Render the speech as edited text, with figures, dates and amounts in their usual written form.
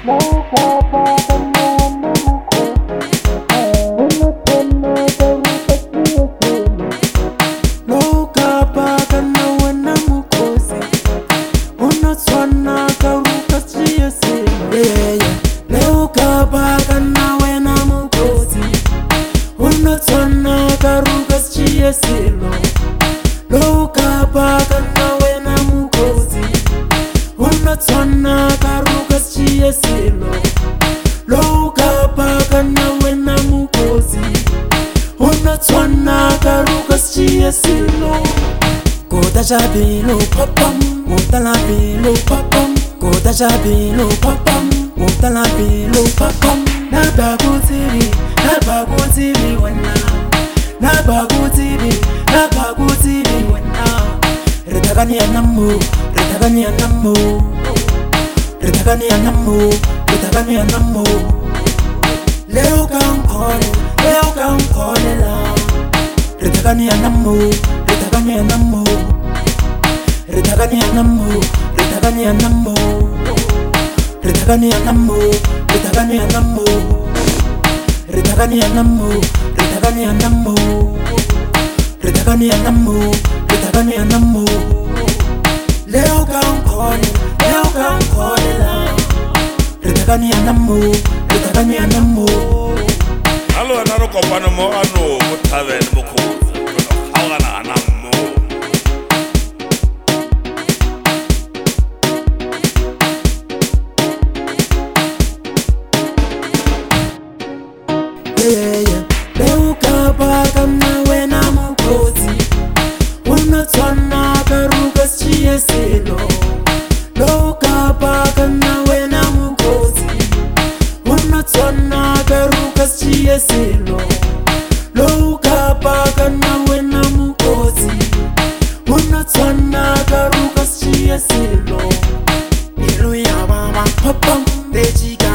Jabilo papam, utalabilo papam, kota jabilo papam, utalabilo papam. Nabagutibi wana, nabagutibi wana. Retagani anamu, retagani anamu, retagani anamu, retagani anamu. Leo kankole la. Retagani anamu, retagani anamu. Retagani anamu, retagani anamu, retagani anamu, retagani anamu, retagani anamu, retagani anamu, retagani anamu, retagani anamu. Leo kankole la. Retagani anamu, retagani anamu. Alo naro kopano mo ano mutave mo ko. Hawala anamu. Leuka baka nawe na mukozi, unatwana karuka siyeselo. Leuka baka nawe na mukozi, unatwana karuka siyeselo. Leuka baka nawe na mukozi, unatwana karuka siyeselo. Ilu ya mama papam beji.